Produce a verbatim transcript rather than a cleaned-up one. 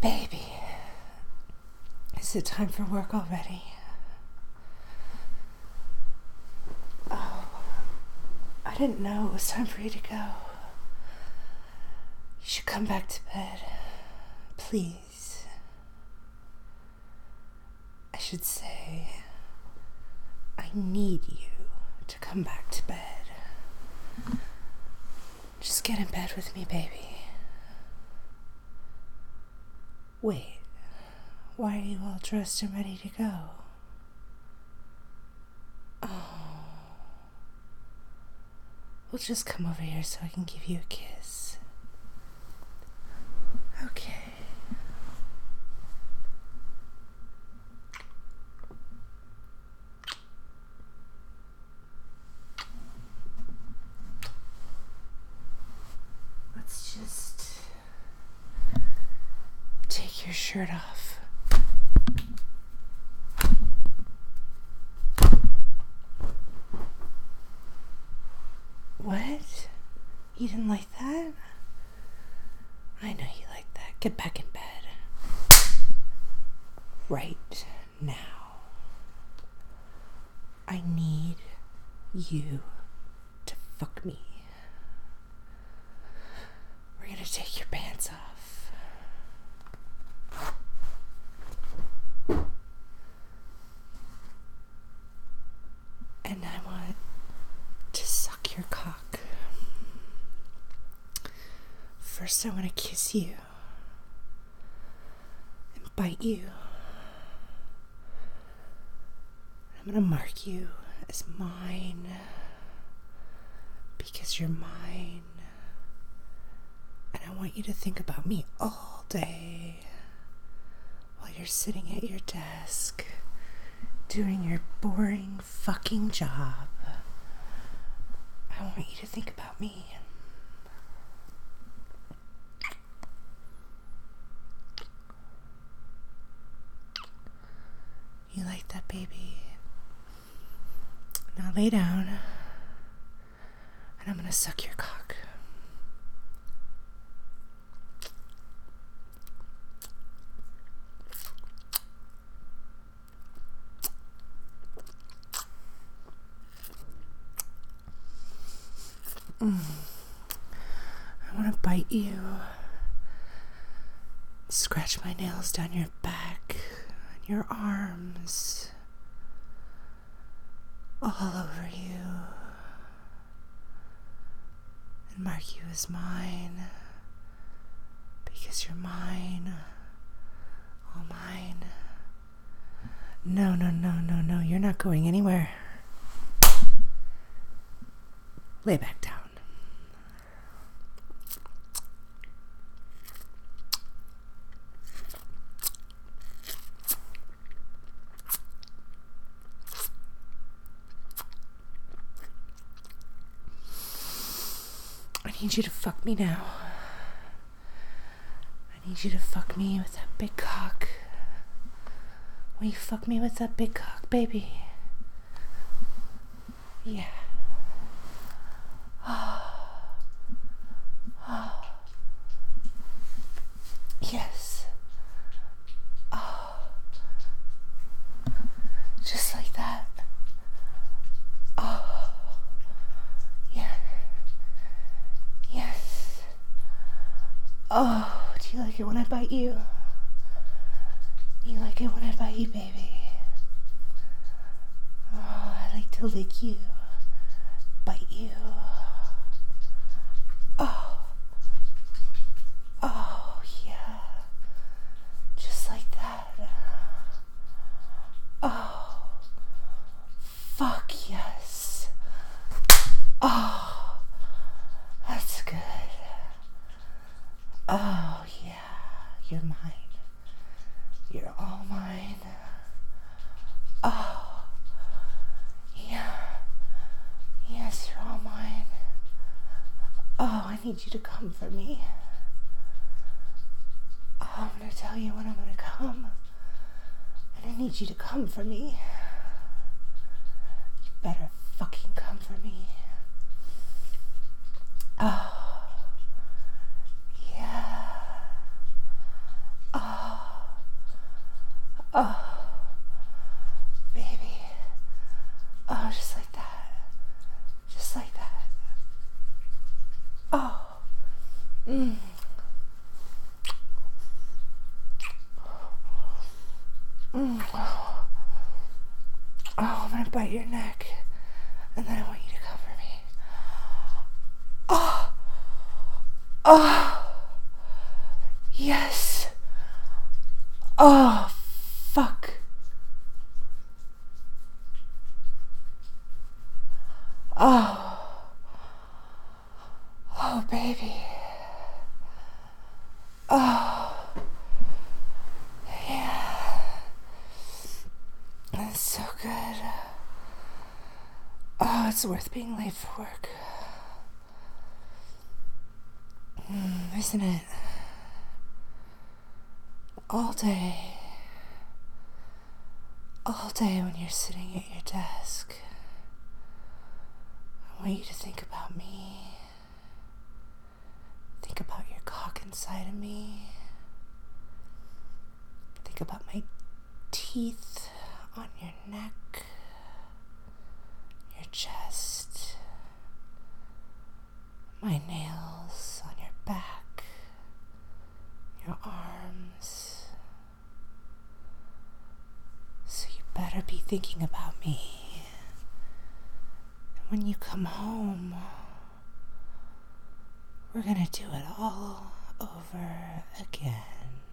Baby, is it time for work already? Oh, I didn't know it was time for you to go. You should come back to bed, please. I should say, I need you to come back to bed. Just get in bed with me, baby. Wait, why are you all dressed and ready to go? Oh. Well, just come over here so I can give you a kiss. Okay. Let's just take your shirt off. What? You didn't like that? I know you like that. Get back in bed. Right now. I need you to fuck me. We're gonna take your pants off. And I want to suck your cock. First, I want to kiss you and bite you. I'm going to mark you as mine because you're mine. And I want you to think about me all day while you're sitting at your desk doing your boring fucking job. I want you to think about me. You like that, baby? Now lay down, and I'm gonna suck your cock. Mm. I want to bite you, scratch my nails down your back and your arms, all over you, and mark you as mine because you're mine, all mine. No, no, no, no, no, you're not going anywhere. Lay back down. I need you to fuck me now. I need you to fuck me with that big cock. Will you fuck me with that big cock, baby? Yeah. Yes. Oh. Just like that. Oh. Yeah. Yes. Oh, do you like it when I bite you? Do you like it when I bite you, baby? Oh, I like to lick you, bite you. Oh. Oh, yeah. Just like that. Oh. Fuck yes. Oh. That's good. Oh, yeah. You're mine. You're all mine. Oh. Yeah. Yes, you're all mine. Oh, I need you to come for me. Oh, I'm gonna tell you when I'm gonna come. And I need you to come for me. You better fucking come for me. Oh. Yeah. Oh. Oh, baby. Oh, just like that. Just like that. Oh. Mm. Mm. Oh, I'm gonna bite your neck, and then I want you to cover me. Oh. Oh. Yes. Oh, fuck. Oh. Oh, baby. Oh. Yeah. That's so good. Oh, it's worth being late for work. Mm, isn't it? All day. All day when you're sitting at your desk. I want you to think about me. Think about your cock inside of me. Think about my teeth on your neck, your chest, my nails on your back, your arms. So you better be thinking about me. And when you come home, we're gonna do it all over again.